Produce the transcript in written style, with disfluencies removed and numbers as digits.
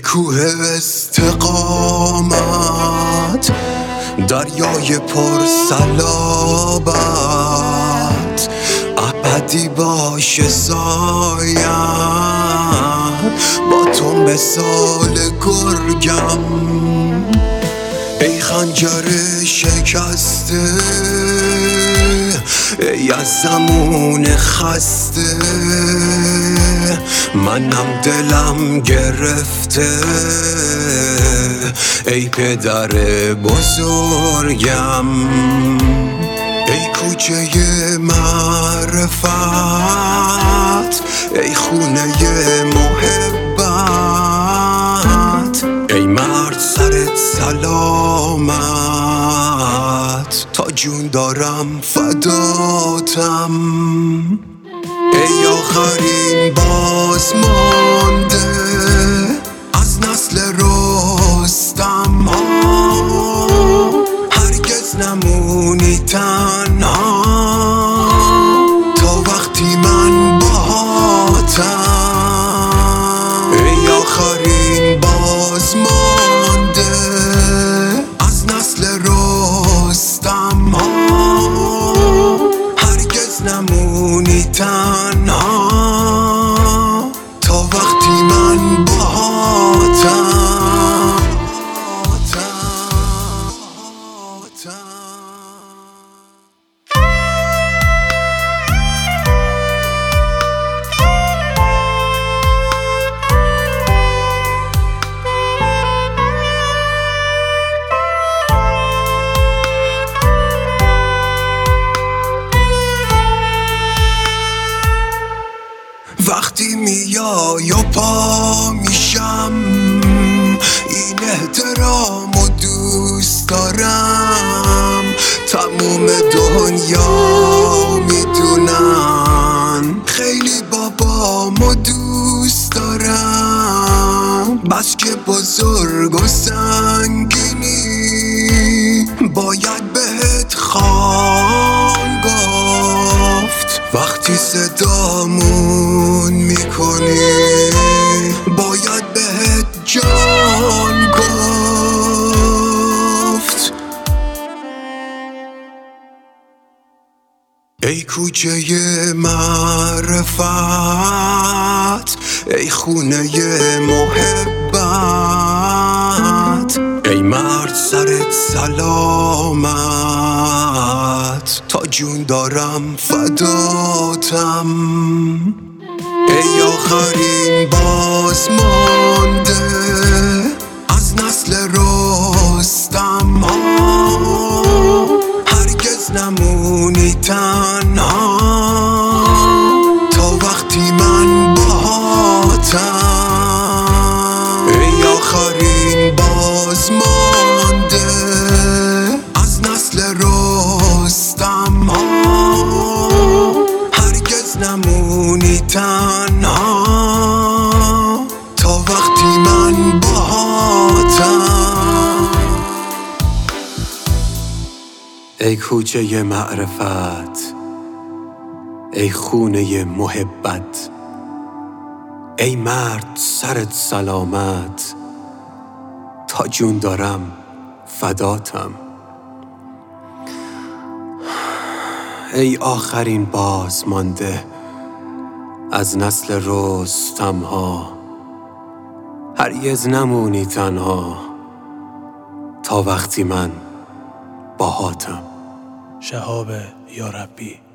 کوه استقامت، دریای پر صلابت، ابدی باشه سایم، با تو مثال گرگم. ای خنجر شکسته، ای از زمون خسته، منم دلم گرفته، ای پدر بزرگم. ای کوچه معرفت، ای خونه محبت، ای مرد سرت سلامت، تا جون دارم فداتم. ای آخرین بازمانده از نسل رستم ها، هرگز نمونی تنها تا وقتی من باهاتم. ای آخرین بازمانده از نسل رستم ها، هرگز نمونی تنها تا وقتی من باهاتم. وقتی میای و پا میشم، این احترام و دوست دارم. تموم دنیا میدونن خیلی بابامو دوست دارم. بس که بزرگ و سنگینی باید بهت خوان گفت. وقتی صدامون میکنی باید بهت جان گفت. ای کوچه معرفت، ای خونه محبت، ای مرد سرت سلامت، تا جون دارم فداتم. ای آخرین بازمانده از نسل رستم ها، هرگز نمونی تنها تا وقتی من باهاتم. ای آخرین بازمانده از نسل رستم ها، هرگز نمونی تنها تا وقتی من باهاتم. ای کوچه معرفت، ای خونه محبت، ای مرد سرت سلامت، تا جون دارم فداتم. ای آخرین بازمانده از نسل رستم ها، هرگز نمونی تنها تا وقتی من باهاتم. شهاب یاربی.